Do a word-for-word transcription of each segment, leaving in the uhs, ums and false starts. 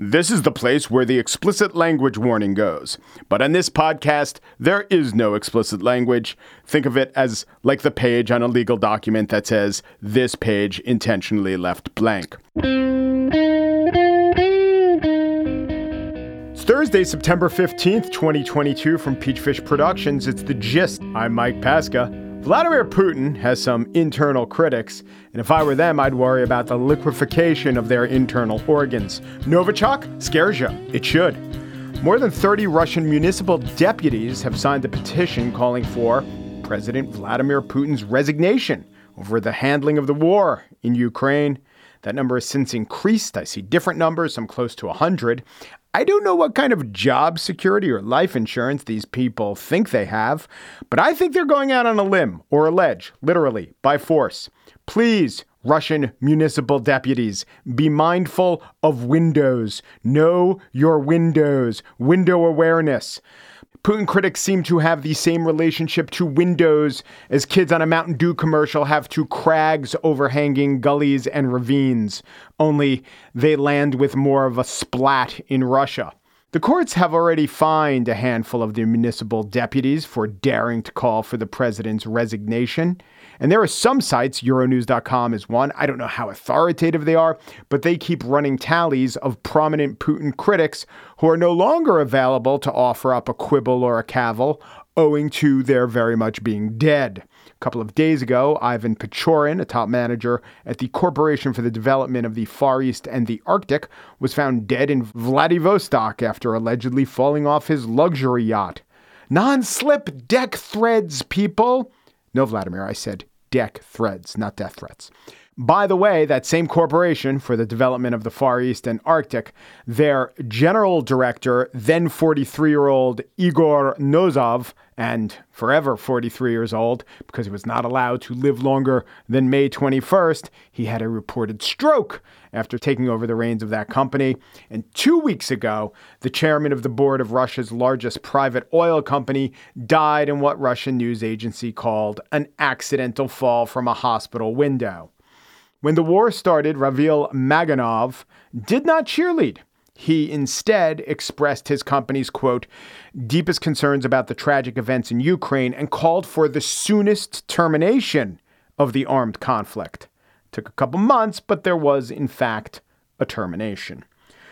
This is the place where the explicit language warning goes. But on this podcast, there is no explicit language. Think of it as like the page on a legal document that says, this page intentionally left blank. It's Thursday, September fifteenth, twenty twenty-two from Peachfish Productions. It's The Gist. I'm Mike Pesca. Vladimir Putin has some internal critics, and if I were them, I'd worry about the liquefaction of their internal organs. Novichok scares you. It should. More than thirty Russian municipal deputies have signed a petition calling for President Vladimir Putin's resignation over the handling of the war in Ukraine. That number has since increased. I see different numbers, some close to one hundred. I don't know what kind of job security or life insurance these people think they have, but I think they're going out on a limb or a ledge, literally, by force. Please, Russian municipal deputies, be mindful of windows. Know your windows. Window awareness. Putin critics seem to have the same relationship to windows as kids on a Mountain Dew commercial have to crags overhanging gullies and ravines, only they land with more of a splat in Russia. The courts have already fined a handful of the municipal deputies for daring to call for the president's resignation. And there are some sites, Euronews dot com is one, I don't know how authoritative they are, but they keep running tallies of prominent Putin critics who are no longer available to offer up a quibble or a cavil, owing to their very much being dead. A couple of days ago, Ivan Pechorin, a top manager at the Corporation for the Development of the Far East and the Arctic, was found dead in Vladivostok after allegedly falling off his luxury yacht. Non-slip deck threads, people. No, Vladimir, I said deck threads, not death threats. By the way, that same Corporation for the Development of the Far East and Arctic, their general director, then forty-three-year-old Igor Nozov, and forever forty-three years old, because he was not allowed to live longer than May twenty-first, he had a reported stroke after taking over the reins of that company. And two weeks ago, the chairman of the board of Russia's largest private oil company died in what Russian news agency called an accidental fall from a hospital window. When the war started, Ravil Maganov did not cheerlead. He instead expressed his company's, quote, deepest concerns about the tragic events in Ukraine and called for the soonest termination of the armed conflict. Took a couple months, but there was, in fact, a termination.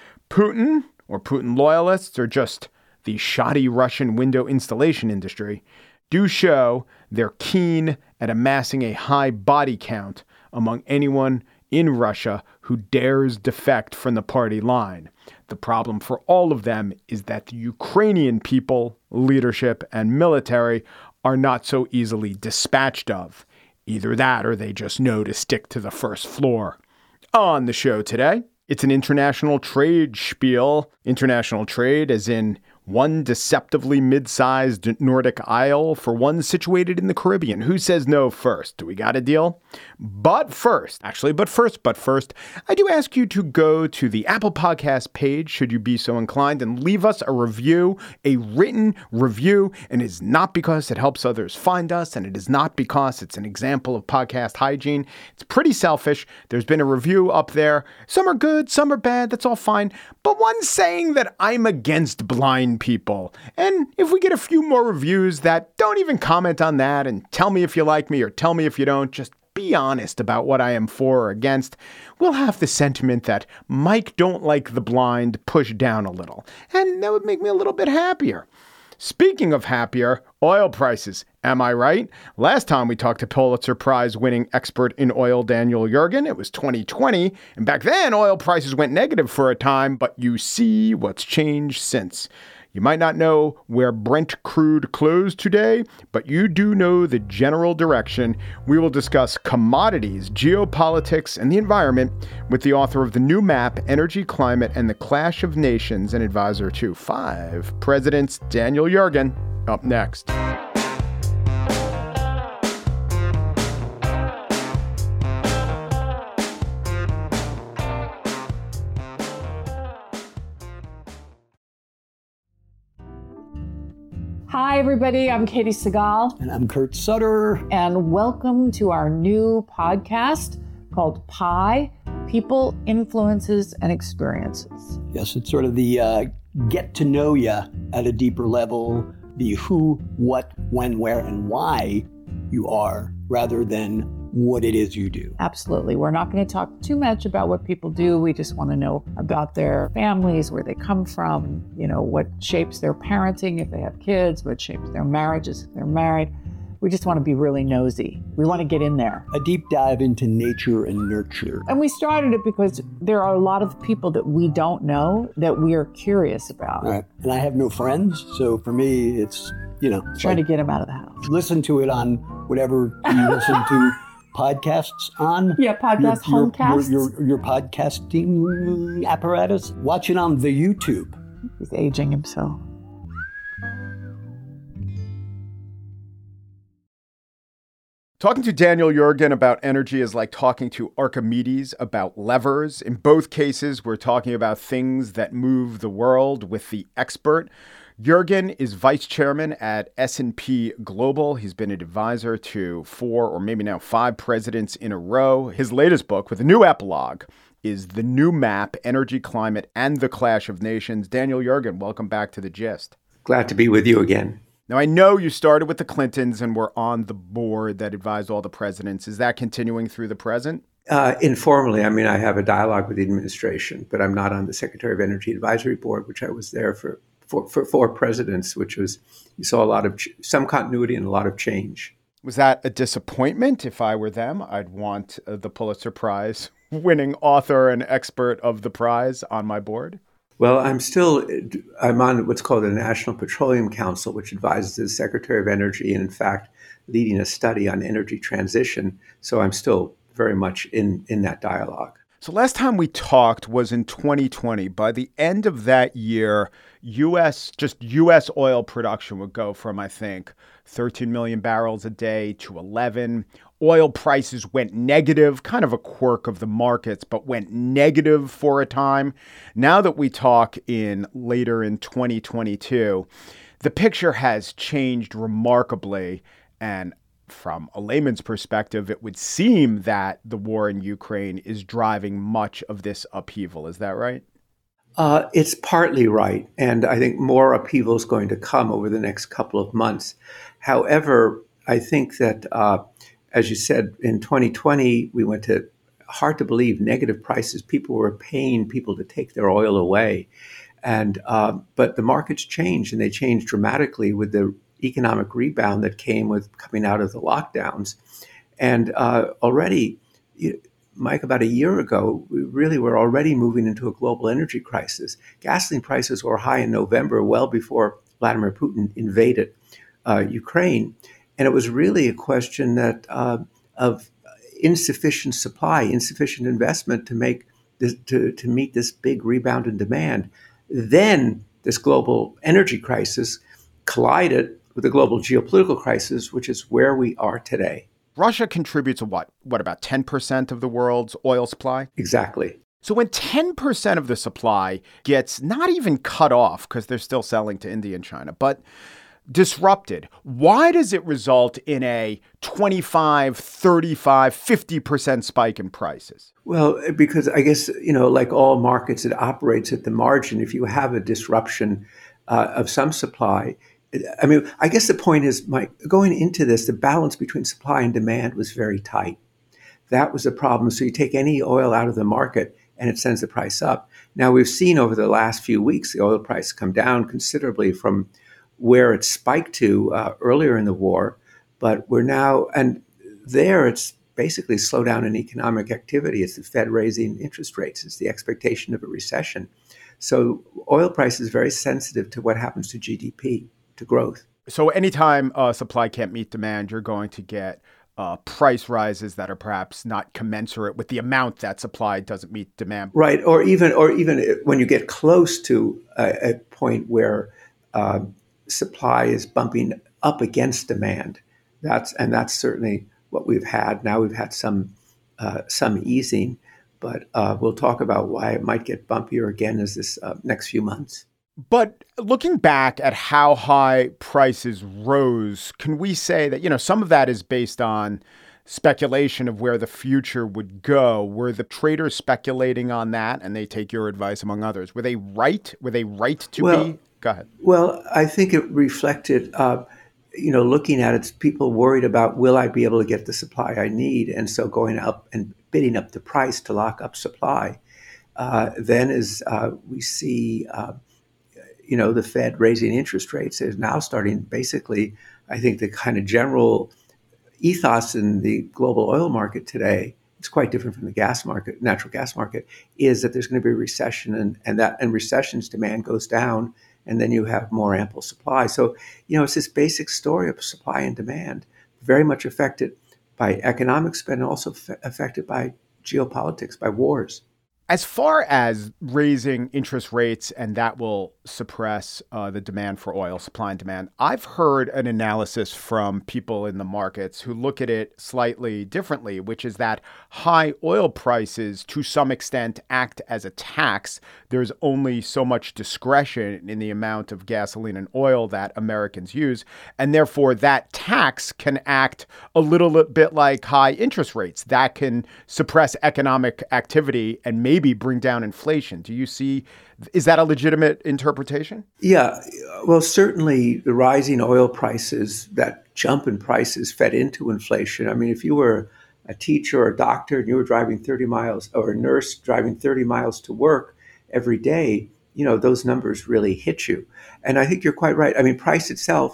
Putin, or Putin loyalists, or just the shoddy Russian window installation industry, do show they're keen at amassing a high body count among anyone in Russia who dares defect from the party line. The problem for all of them is that the Ukrainian people, leadership, and military are not so easily dispatched of. Either that or they just know to stick to the first floor. On the show today, it's an international trade spiel. International trade as in one deceptively mid-sized Nordic isle for one situated in the Caribbean. Who says no first? Do we got a deal? But first, actually, but first, but first, I do ask you to go to the Apple Podcast page, should you be so inclined, and leave us a review, a written review. And it is not because it helps others find us, and it is not because it's an example of podcast hygiene. It's pretty selfish. There's been a review up there. Some are good, some are bad. That's all fine. But one saying that I'm against blind people. And if we get a few more reviews that don't even comment on that and tell me if you like me or tell me if you don't, just be honest about what I am for or against, we'll have the sentiment that Mike don't like the blind pushed down a little. And that would make me a little bit happier. Speaking of happier, oil prices. Am I right? Last time we talked to Pulitzer Prize winning expert in oil Daniel Yergin, it was twenty twenty. And back then, oil prices went negative for a time, but you see what's changed since. You might not know where Brent crude closed today, but you do know the general direction. We will discuss commodities, geopolitics, and the environment with the author of the new map, Energy, Climate, and the Clash of Nations, and advisor to five presidents, Daniel Yergin, up next. Hi, everybody. I'm Katie Segal. And I'm Kurt Sutter. And welcome to our new podcast called Pi, people, influences, and experiences. Yes, it's sort of the uh, get to know you at a deeper level, the who, what, when, where, and why you are, rather than what it is you do. Absolutely. We're not going to talk too much about what people do. We just want to know about their families, where they come from, you know, what shapes their parenting if they have kids, what shapes their marriages if they're married. We just want to be really nosy. We want to get in there. A deep dive into nature and nurture. And we started it because there are a lot of people that we don't know that we are curious about. Right. And I have no friends, so for me, it's, you know. Trying like, to get them out of the house. Listen to it on whatever you listen to podcasts on. Yeah, podcast, your, homecasts. Your, your, your podcasting apparatus. Watch it on the YouTube. He's aging himself. Talking to Daniel Yergin about energy is like talking to Archimedes about levers. In both cases, we're talking about things that move the world with the expert. Yergin is vice chairman at S and P Global. He's been an advisor to four or maybe now five presidents in a row. His latest book with a new epilogue is The New Map, Energy, Climate, and the Clash of Nations. Daniel Yergin, welcome back to The Gist. Glad to be with you again. Now, I know you started with the Clintons and were on the board that advised all the presidents. Is that continuing through the present? Uh, informally, I mean, I have a dialogue with the administration, but I'm not on the Secretary of Energy Advisory Board, which I was there for for, for four presidents, which was, you saw a lot of, ch- some continuity and a lot of change. Was that a disappointment? If I were them, I'd want uh, the Pulitzer Prize winning author and expert of the prize on my board. Well, I'm still, I'm on what's called the National Petroleum Council, which advises the Secretary of Energy and, in fact, leading a study on energy transition. So I'm still very much in, in that dialogue. So last time we talked was in twenty twenty. By the end of that year, U S, just U S oil production would go from, I think, thirteen million barrels a day to eleven. Oil prices went negative, kind of a quirk of the markets, but went negative for a time. Now that we talk in later in twenty twenty-two, the picture has changed remarkably. And from a layman's perspective, it would seem that the war in Ukraine is driving much of this upheaval. Is that right? Uh, it's partly right. And I think more upheaval is going to come over the next couple of months. However, I think that, uh, as you said, in twenty twenty, we went to, hard to believe, negative prices. People were paying people to take their oil away. And uh, but the markets changed, and they changed dramatically with the economic rebound that came with coming out of the lockdowns. And uh, already, Mike, about a year ago, we really were already moving into a global energy crisis. Gasoline prices were high in November, well before Vladimir Putin invaded uh, Ukraine. And it was really a question that uh, of insufficient supply, insufficient investment to make this, to, to meet this big rebound in demand. Then this global energy crisis collided with the global geopolitical crisis, which is where we are today. Russia contributes a what? What, about ten percent of the world's oil supply? Exactly. So when ten percent of the supply gets not even cut off, because they're still selling to India and China, but disrupted, why does it result in a twenty-five, thirty-five, fifty percent spike in prices? Well, because I guess, you know, like all markets, it operates at the margin. If you have a disruption uh, of some supply, I mean, I guess the point is, Mike, going into this, the balance between supply and demand was very tight. That was the problem. So you take any oil out of the market and it sends the price up. Now, we've seen over the last few weeks, the oil price come down considerably from where it spiked to uh, earlier in the war. But we're now, and there it's basically slowdown in economic activity. It's the Fed raising interest rates. It's the expectation of a recession. So oil price is very sensitive to what happens to G D P. To growth. So anytime uh, supply can't meet demand, you're going to get uh, price rises that are perhaps not commensurate with the amount that supply doesn't meet demand. Right, or even or even when you get close to a, a point where uh, supply is bumping up against demand. That's and that's certainly what we've had. Now we've had some uh, some easing, but uh, we'll talk about why it might get bumpier again as this uh, next few months. But looking back at how high prices rose, can we say that, you know, some of that is based on speculation of where the future would go. Were the traders speculating on that, and they take your advice among others? Were they right? Were they right to well, be? Go ahead. Well, I think it reflected, uh, you know, looking at it, people worried about, will I be able to get the supply I need? And so going up and bidding up the price to lock up supply. Uh, then as uh, we see, uh, you know, the Fed raising interest rates is now starting basically, I think the kind of general ethos in the global oil market today, it's quite different from the gas market, natural gas market, is that there's going to be a recession, and, and that and recessions demand goes down, and then you have more ample supply. So, you know, it's this basic story of supply and demand, very much affected by economics, but also f- affected by geopolitics, by wars. As far as raising interest rates and that will suppress uh, the demand for oil, supply and demand, I've heard an analysis from people in the markets who look at it slightly differently, which is that high oil prices to some extent act as a tax. There's only so much discretion in the amount of gasoline and oil that Americans use. And therefore, that tax can act a little bit like high interest rates. That can suppress economic activity and maybe bring down inflation. Do you see, is that a legitimate interpretation? Yeah, well, certainly the rising oil prices, that jump in prices fed into inflation. I mean, if you were a teacher or a doctor and you were driving thirty miles, or a nurse driving thirty miles to work every day, you know, those numbers really hit you. And I think you're quite right. I mean, price itself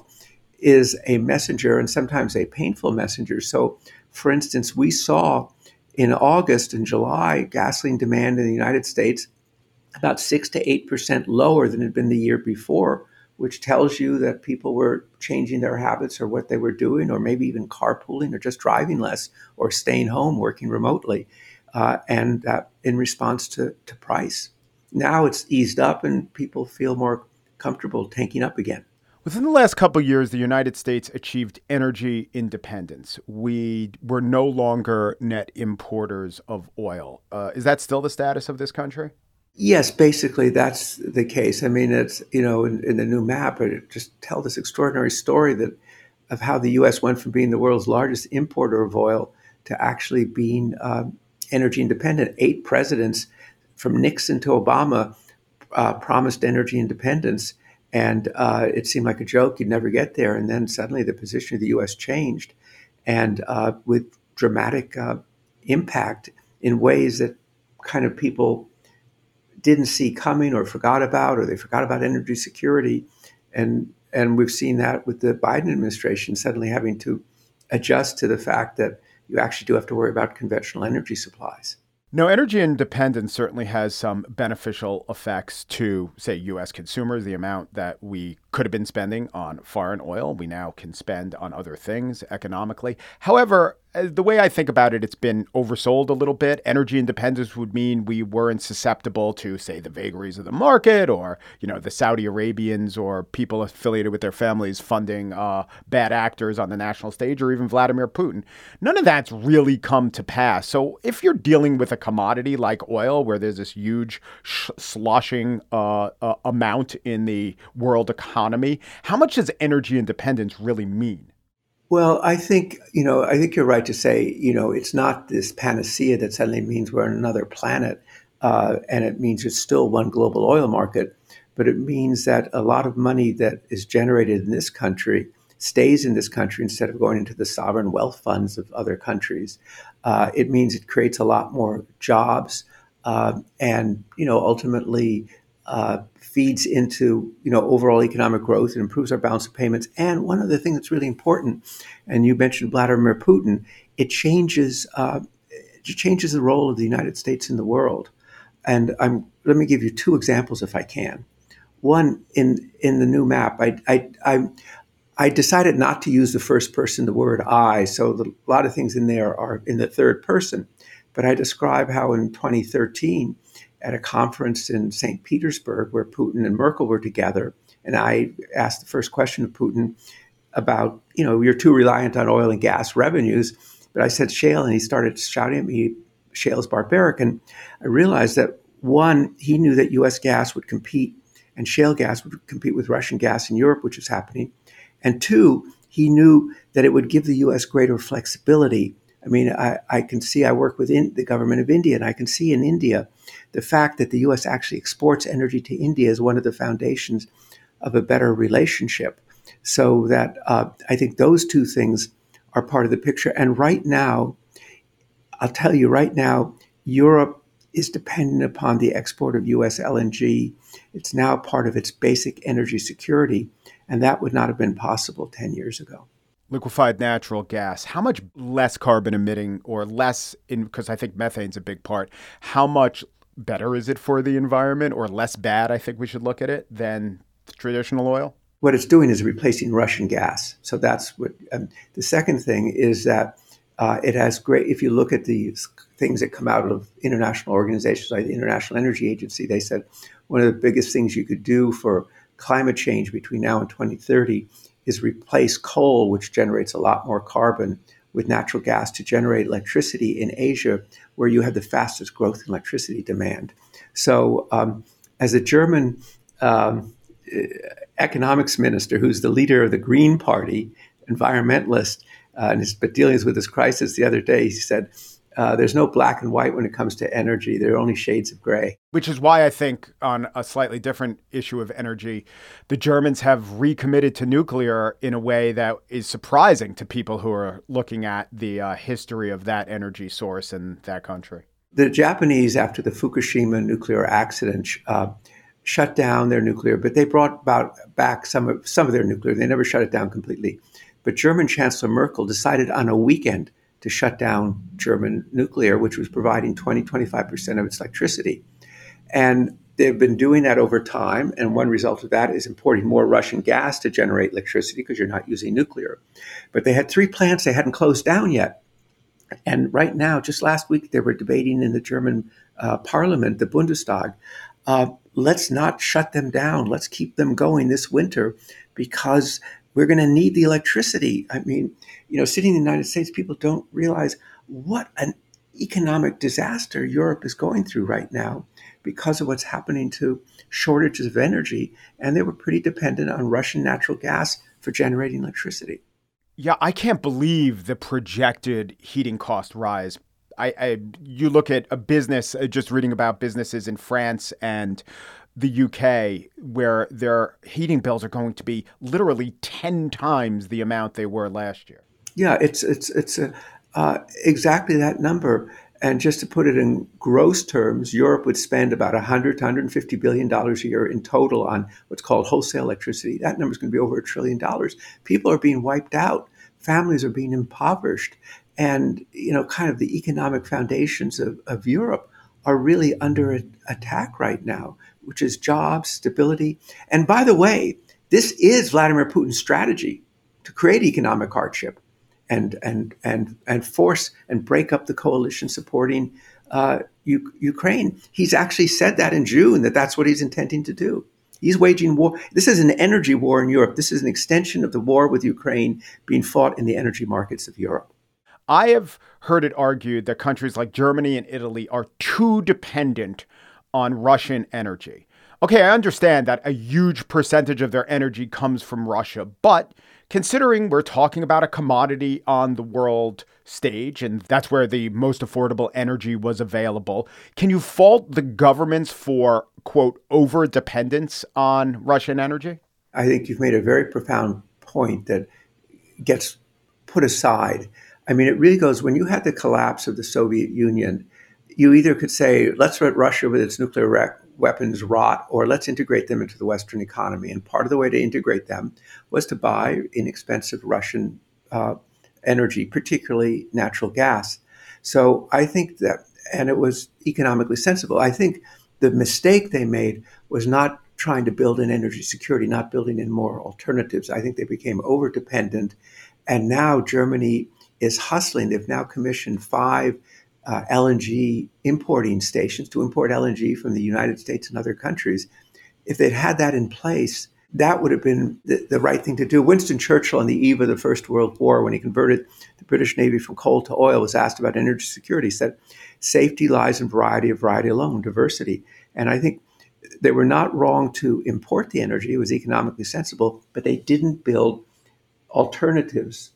is a messenger, and sometimes a painful messenger. So, for instance, we saw in August and July, gasoline demand in the United States about six to eight percent lower than it had been the year before, which tells you that people were changing their habits or what they were doing, or maybe even carpooling or just driving less or staying home, working remotely, uh, and uh, in response to, to price. Now it's eased up and people feel more comfortable tanking up again. Within the last couple of years, the United States achieved energy independence. We were no longer net importers of oil. Uh, is that still the status of this country? Yes, basically that's the case. I mean, it's, you know, in, in the new map, it just tell this extraordinary story that of how the U S went from being the world's largest importer of oil to actually being um, energy independent. Eight presidents, from Nixon to Obama, uh, promised energy independence. And uh, it seemed like a joke. You'd never get there. And then suddenly the position of the U S changed, and uh, with dramatic uh, impact in ways that kind of people didn't see coming or forgot about, or they forgot about energy security. And, and we've seen that with the Biden administration suddenly having to adjust to the fact that you actually do have to worry about conventional energy supplies. No, energy independence certainly has some beneficial effects to, say, U S consumers. The amount that we could have been spending on foreign oil, we now can spend on other things economically. However, the way I think about it, it's been oversold a little bit. Energy independence would mean we weren't susceptible to, say, the vagaries of the market, or, you know, the Saudi Arabians or people affiliated with their families funding uh, bad actors on the national stage, or even Vladimir Putin. None of that's really come to pass. So if you're dealing with a commodity like oil, where there's this huge sh- sloshing uh, uh, amount in the world economy, how much does energy independence really mean? Well, I think, you know, I think you're right to say, you know, it's not this panacea that suddenly means we're on another planet, uh, and it means it's still one global oil market, but it means that a lot of money that is generated in this country stays in this country instead of going into the sovereign wealth funds of other countries. Uh, it means it creates a lot more jobs, uh, and, you know, ultimately uh, feeds into, you know, overall economic growth and improves our balance of payments. And one other thing that's really important, and you mentioned Vladimir Putin, it changes uh, it changes the role of the United States in the world. And I'm let me give you two examples if I can. One, in in the new map, I I I, I decided not to use the first person, the word I. So the, a lot of things in there are in the third person. But I describe how in twenty thirteen, at a conference in Saint Petersburg where Putin and Merkel were together, and I asked the first question of Putin about, you know, you're too reliant on oil and gas revenues. But I said shale, and he started shouting at me, shale's barbaric. And I realized that, one, he knew that U S gas would compete, and shale gas would compete with Russian gas in Europe, which is happening. And two, he knew that it would give the U S greater flexibility I mean, I, I can see, I work with in, the government of India, and I can see in India the fact that the U S actually exports energy to India is one of the foundations of a better relationship. So that uh, I think those two things are part of the picture. And right now, I'll tell you right now, Europe is dependent upon the export of U S L N G. It's now part of its basic energy security, and that would not have been possible ten years ago. Liquefied natural gas, how much less carbon emitting or less, in because I think methane's a big part, how much better is it for the environment or less bad, I think we should look at it, than traditional oil? What it's doing is replacing Russian gas. So that's what, um, the second thing is that uh, it has great, if you look at the things that come out of international organizations like the International Energy Agency, they said one of the biggest things you could do for climate change between now and twenty thirty is replace coal, which generates a lot more carbon, with natural gas to generate electricity in Asia, where you have the fastest growth in electricity demand. So um, as a German um, economics minister, who's the leader of the Green Party, environmentalist, uh, and has been dealing with this crisis the other day, he said, Uh, there's no black and white when it comes to energy. There are only shades of gray. Which is why I think on a slightly different issue of energy, the Germans have recommitted to nuclear in a way that is surprising to people who are looking at the uh, history of that energy source in that country. The Japanese, after the Fukushima nuclear accident, uh, shut down their nuclear, but they brought about back some of, some of their nuclear. They never shut it down completely. But German Chancellor Merkel decided on a weekend to shut down German nuclear, which was providing twenty, twenty-five percent of its electricity. And they've been doing that over time. And one result of that is importing more Russian gas to generate electricity because you're not using nuclear. But they had three plants they hadn't closed down yet. And right now, just last week, they were debating in the German uh, parliament, the Bundestag, uh, let's not shut them down. Let's keep them going this winter because we're going to need the electricity. I mean, you know, sitting in the United States, people don't realize what an economic disaster Europe is going through right now because of what's happening to shortages of energy. And they were pretty dependent on Russian natural gas for generating electricity. Yeah, I can't believe the projected heating cost rise. I, I you look at a business, uh, just reading about businesses in France and the U K, where their heating bills are going to be literally ten times the amount they were last year. Yeah, it's it's it's a, uh, exactly that number. And just to put it in gross terms, Europe would spend about one hundred to one hundred fifty billion dollars a year in total on what's called wholesale electricity. That number is going to be over a trillion dollars. People are being wiped out. Families are being impoverished. And, you know, kind of the economic foundations of, of Europe are really under a, attack right now, which is jobs, stability. And by the way, this is Vladimir Putin's strategy to create economic hardship and and and and force and break up the coalition supporting uh, U- Ukraine. He's actually said that in June, that that's what he's intending to do. He's waging war. This is an energy war in Europe. This is an extension of the war with Ukraine being fought in the energy markets of Europe. I have heard it argued that countries like Germany and Italy are too dependent on Russian energy. Okay, I understand that a huge percentage of their energy comes from Russia, but considering we're talking about a commodity on the world stage, and that's where the most affordable energy was available, can you fault the governments for, quote, over-dependence on Russian energy? I think you've made a very profound point that gets put aside. I mean, it really goes, when you had the collapse of the Soviet Union, you either could say, let's let Russia with its nuclear rec- weapons rot, or let's integrate them into the Western economy. And part of the way to integrate them was to buy inexpensive Russian uh, energy, particularly natural gas. So I think that, and it was economically sensible. I think the mistake they made was not trying to build in energy security, not building in more alternatives. I think they became over-dependent. And now Germany is hustling. They've now commissioned five uh, L N G importing stations to import L N G from the United States and other countries. If they'd had that in place, that would have been the, the right thing to do. Winston Churchill, on the eve of the First World War, when he converted the British Navy from coal to oil, was asked about energy security. He said, safety lies in variety of variety alone, diversity. And I think they were not wrong to import the energy. It was economically sensible, but they didn't build alternatives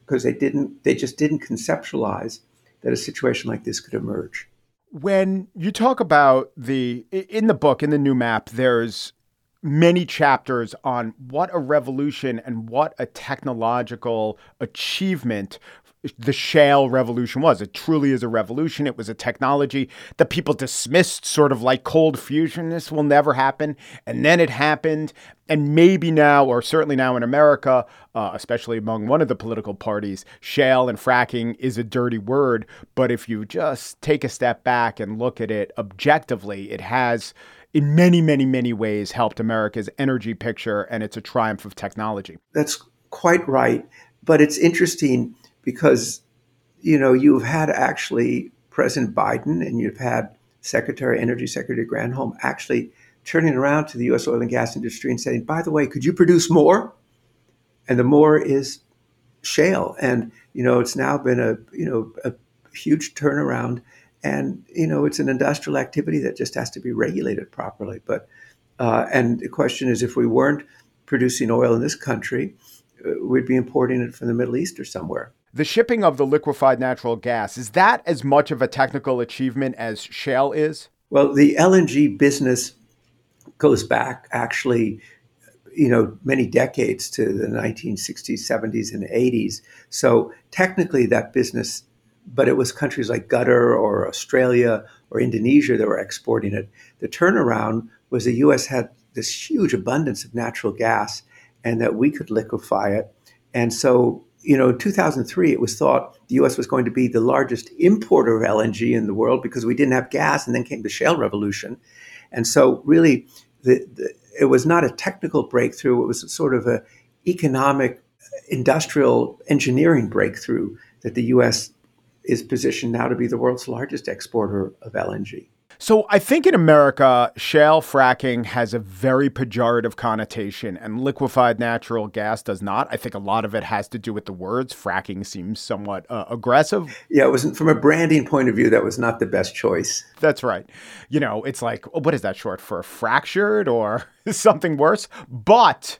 because they didn't, they just didn't conceptualize that a situation like this could emerge. When you talk about the, in the book, in the new map, there's many chapters on what a revolution and what a technological achievement the shale revolution was. It truly is a revolution. It was a technology that people dismissed, sort of like cold fusion. This will never happen. And then it happened. And maybe now, or certainly now in America, uh, especially among one of the political parties, shale and fracking is a dirty word. But if you just take a step back and look at it objectively, it has in many, many, many ways helped America's energy picture. And it's a triumph of technology. That's quite right. But it's interesting because, you know, you've had actually President Biden and you've had Secretary Energy Secretary Granholm actually turning around to the U S oil and gas industry and saying, by the way, could you produce more? And the more is shale. And, you know, it's now been a, you know, a huge turnaround. And, you know, it's an industrial activity that just has to be regulated properly. But, uh, and the question is, if we weren't producing oil in this country, uh, we'd be importing it from the Middle East or somewhere. The shipping of the liquefied natural gas, is that as much of a technical achievement as shale is? Well, the L N G business goes back actually, you know, many decades to the nineteen sixties, seventies, and eighties. So technically that business, but it was countries like Qatar or Australia or Indonesia that were exporting it. The turnaround was the U S had this huge abundance of natural gas and that we could liquefy it. And so, you know, in two thousand three, it was thought the U S was going to be the largest importer of L N G in the world because we didn't have gas, and then came the shale revolution. And so really, the, the, it was not a technical breakthrough. It was sort of an economic, industrial engineering breakthrough that the U S is positioned now to be the world's largest exporter of L N G. So I think in America, shale fracking has a very pejorative connotation and liquefied natural gas does not. I think a lot of it has to do with the words. Fracking seems somewhat uh, aggressive. Yeah, it wasn't from a branding point of view. That was not the best choice. That's right. You know, it's like, what is that short for? Fractured or something worse? But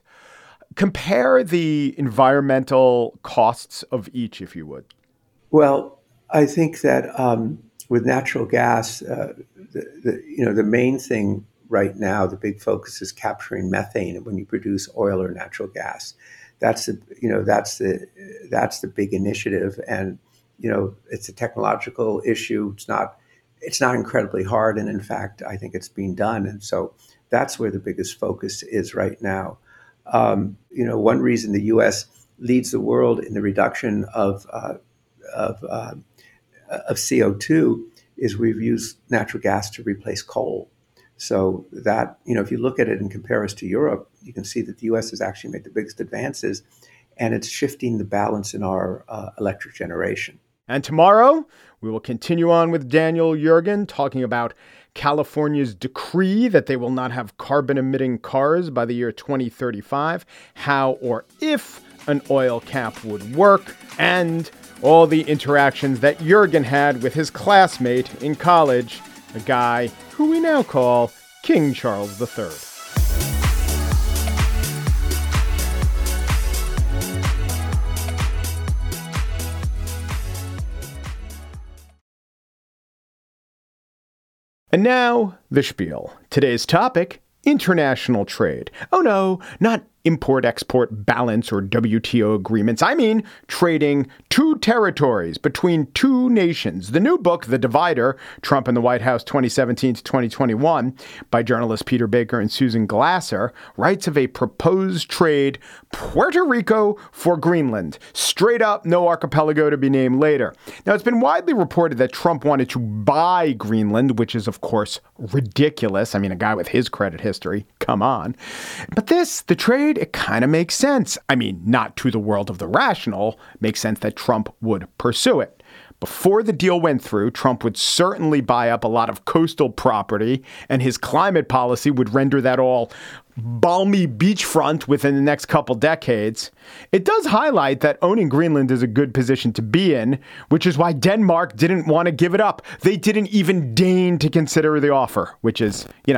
compare the environmental costs of each, if you would. Well, I think that um, with natural gas, uh, the, the you know the main thing right now, the big focus is capturing methane when you produce oil or natural gas. That's the you know that's the that's the big initiative, and you know it's a technological issue. It's not it's not incredibly hard, and in fact, I think it's being done, and so that's where the biggest focus is right now. Um, you know, one reason the U S leads the world in the reduction of uh, of uh, of C O two is we've used natural gas to replace coal. So that, you know, if you look at it and compare us to Europe, you can see that the U S has actually made the biggest advances, and it's shifting the balance in our uh, electric generation. And tomorrow, we will continue on with Daniel Yergin talking about California's decree that they will not have carbon-emitting cars by the year twenty thirty-five, how or if an oil cap would work, and all the interactions that Yergin had with his classmate in college, a guy who we now call King Charles the Third. And now, the spiel. Today's topic, international trade. Oh no, not import-export balance or W T O agreements. I mean trading two territories between two nations. The new book, The Divider, Trump and the White House twenty seventeen to twenty twenty-one, by journalists Peter Baker and Susan Glasser, writes of a proposed trade, Puerto Rico for Greenland. Straight up, no archipelago to be named later. Now, it's been widely reported that Trump wanted to buy Greenland, which is, of course, ridiculous. I mean, a guy with his credit history, come on. But this, the trade, it kind of makes sense. I mean, not to the world of the rational, makes sense that Trump would pursue it. Before the deal went through, Trump would certainly buy up a lot of coastal property, and his climate policy would render that all balmy beachfront within the next couple decades. It does highlight that owning Greenland is a good position to be in, which is why Denmark didn't want to give it up. They didn't even deign to consider the offer, which is, you know,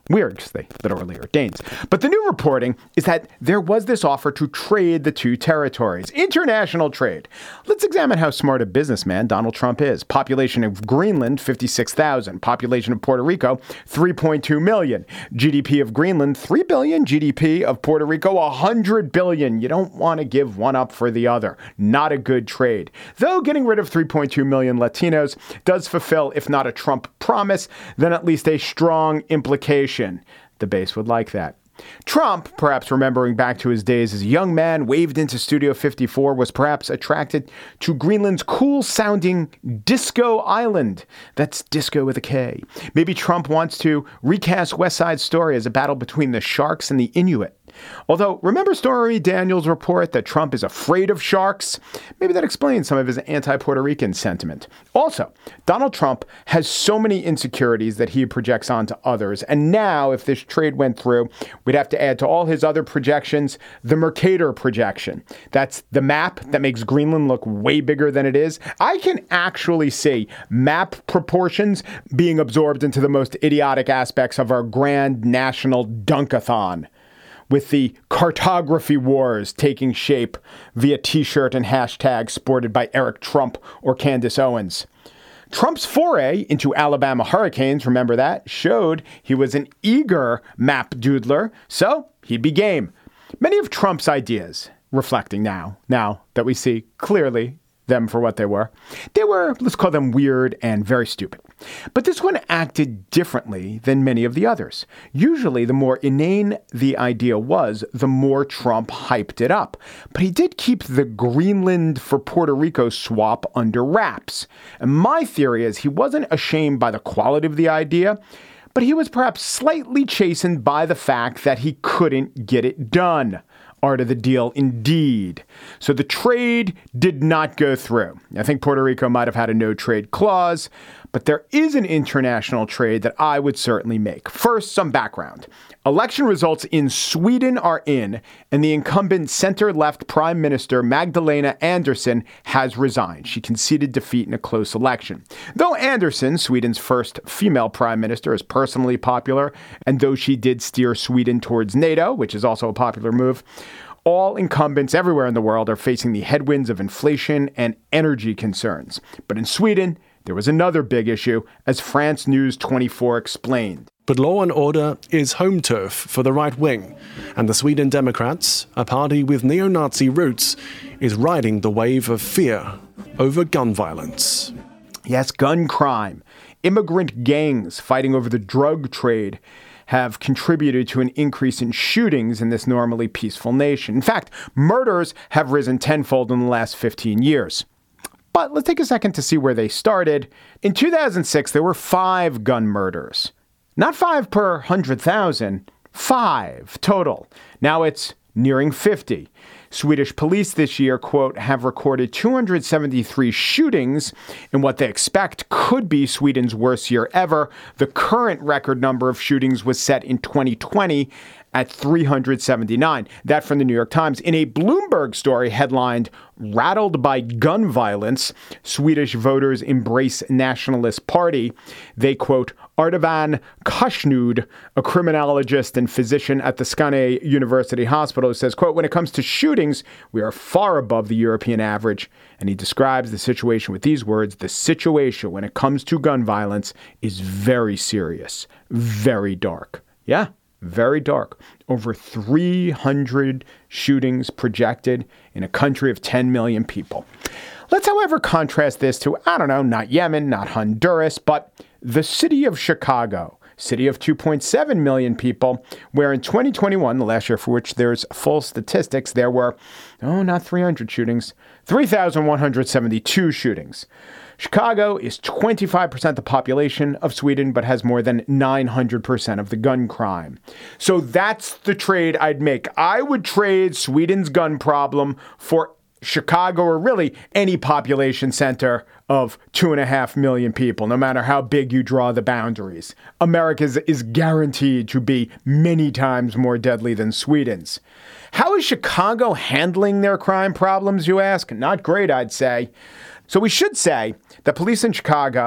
Weird, because they literally are Danes. But the new reporting is that there was this offer to trade the two territories. International trade. Let's examine how smart a businessman Donald Trump is. Population of Greenland, fifty-six thousand. Population of Puerto Rico, three point two million. G D P of Greenland, three billion. G D P of Puerto Rico, one hundred billion. You don't want to give one up for the other. Not a good trade. Though getting rid of three point two million Latinos does fulfill, if not a Trump promise, then at least a strong implication. The base would like that. Trump, perhaps remembering back to his days as a young man waved into Studio fifty-four, was perhaps attracted to Greenland's cool-sounding Disco Island. That's disco with a K. Maybe Trump wants to recast West Side Story as a battle between the Sharks and the Inuit. Although, remember Stormy Daniels' report that Trump is afraid of sharks? Maybe that explains some of his anti-Puerto Rican sentiment. Also, Donald Trump has so many insecurities that he projects onto others. And now, if this trade went through, we'd have to add to all his other projections the Mercator projection. That's the map that makes Greenland look way bigger than it is. I can actually see map proportions being absorbed into the most idiotic aspects of our grand national dunkathon, with the cartography wars taking shape via T-shirt and hashtag sported by Eric Trump or Candace Owens. Trump's foray into Alabama hurricanes, remember that, showed he was an eager map doodler, so he'd be game. Many of Trump's ideas, reflecting now, now that we see clearly them for what they were, they were, let's call them weird and very stupid. But this one acted differently than many of the others. Usually, the more inane the idea was, the more Trump hyped it up. But he did keep the Greenland for Puerto Rico swap under wraps. And my theory is he wasn't ashamed by the quality of the idea, but he was perhaps slightly chastened by the fact that he couldn't get it done. Art of the deal, indeed. So the trade did not go through. I think Puerto Rico might have had a no trade clause, but there is an international trade that I would certainly make. First, some background. Election results in Sweden are in, and the incumbent center-left Prime Minister Magdalena Andersson has resigned. She conceded defeat in a close election. Though Andersson, Sweden's first female prime minister, is personally popular, and though she did steer Sweden towards NATO, which is also a popular move, all incumbents everywhere in the world are facing the headwinds of inflation and energy concerns. But in Sweden, there was another big issue, as France News twenty-four explained. But law and order is home turf for the right wing, and the Sweden Democrats, a party with neo-Nazi roots, is riding the wave of fear over gun violence. Yes, gun crime. Immigrant gangs fighting over the drug trade have contributed to an increase in shootings in this normally peaceful nation. In fact, murders have risen tenfold in the last fifteen years. But let's take a second to see where they started. In two thousand six, there were five gun murders. Not five per one hundred thousand, five total. Now it's nearing fifty. Swedish police this year, quote, have recorded two hundred seventy-three shootings in what they expect could be Sweden's worst year ever. The current record number of shootings was set in twenty twenty at three hundred seventy-nine. That from the New York Times. In a Bloomberg story headlined, "Rattled by Gun Violence, Swedish Voters Embrace Nationalist Party," they, quote, Ardavan Kashnud, a criminologist and physician at the Skåne University Hospital, says, quote, when it comes to shootings, we are far above the European average. And he describes the situation with these words: the situation when it comes to gun violence is very serious, very dark. Yeah, very dark. Over three hundred shootings projected in a country of ten million people. Let's, however, contrast this to, I don't know, not Yemen, not Honduras, but the city of Chicago, city of two point seven million people, where in twenty twenty-one, the last year for which there's full statistics, there were, oh, not three hundred shootings, three thousand one hundred seventy-two shootings. Chicago is twenty-five percent the population of Sweden, but has more than nine hundred percent of the gun crime. So that's the trade I'd make. I would trade Sweden's gun problem for Chicago, or really any population center of two and a half million people, no matter how big you draw the boundaries. America's is guaranteed to be many times more deadly than Sweden's. How is Chicago handling their crime problems, you ask? Not great, I'd say. So we should say that police in Chicago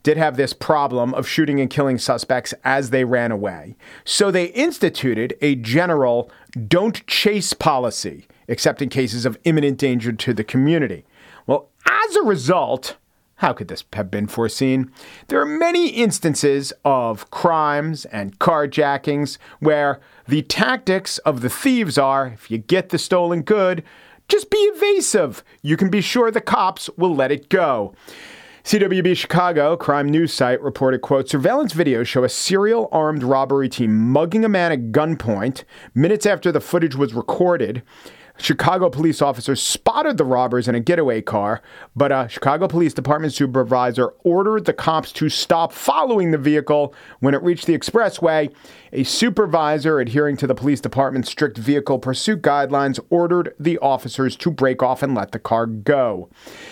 did have this problem of shooting and killing suspects as they ran away. So they instituted a general don't chase policy, except in cases of imminent danger to the community. Well, as a result, how could this have been foreseen? There are many instances of crimes and carjackings where the tactics of the thieves are, if you get the stolen good, just be evasive. You can be sure the cops will let it go. C W B Chicago, crime news site, reported, quote, surveillance videos show a serial armed robbery team mugging a man at gunpoint minutes after the footage was recorded. Chicago police officers spotted the robbers in a getaway car, but a Chicago Police Department supervisor ordered the cops to stop following the vehicle when it reached the expressway. A supervisor adhering to the police department's strict vehicle pursuit guidelines ordered the officers to break off and let the car go.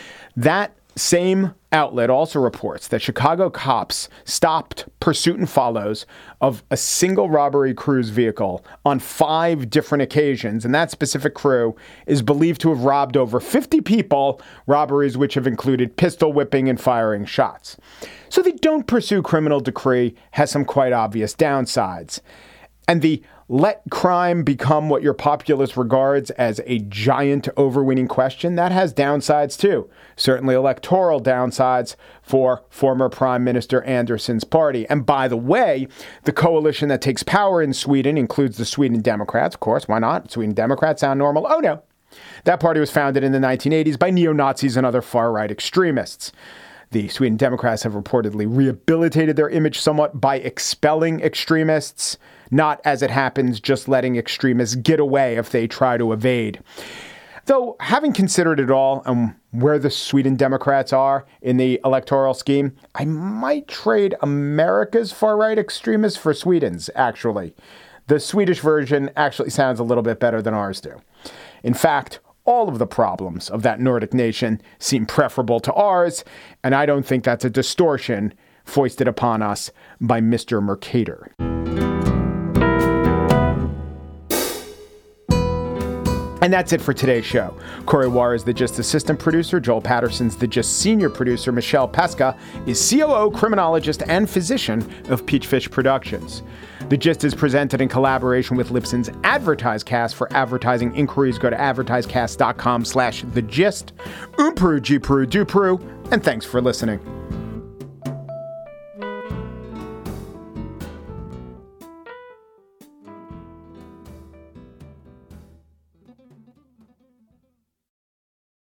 That same outlet also reports that Chicago cops stopped pursuit and follows of a single robbery cruise vehicle on five different occasions. And that specific crew is believed to have robbed over fifty people, robberies which have included pistol whipping and firing shots. So the don't pursue criminal decree has some quite obvious downsides. And the let crime become what your populace regards as a giant overweening question, that has downsides too. Certainly electoral downsides for former Prime Minister Andersson's party. And by the way, the coalition that takes power in Sweden includes the Sweden Democrats. Of course, why not? Sweden Democrats sound normal. Oh no. That party was founded in the nineteen eighties by neo-Nazis and other far-right extremists. The Sweden Democrats have reportedly rehabilitated their image somewhat by expelling extremists, not, as it happens, just letting extremists get away if they try to evade. Though, having considered it all and where the Sweden Democrats are in the electoral scheme, I might trade America's far-right extremists for Sweden's, actually. The Swedish version actually sounds a little bit better than ours do. In fact, all of the problems of that Nordic nation seem preferable to ours, and I don't think that's a distortion foisted upon us by Mister Mercator. And that's it for today's show. Corey Wara is the Gist assistant producer. Joel Patterson's the Gist senior producer. Michelle Pesca is C O O, criminologist, and physician of Peachfish Productions. The Gist is presented in collaboration with Libsyn's AdvertiseCast. For advertising inquiries, go to advertisecast.com slash the gist. Umpru, Gpru, Dupru, and thanks for listening.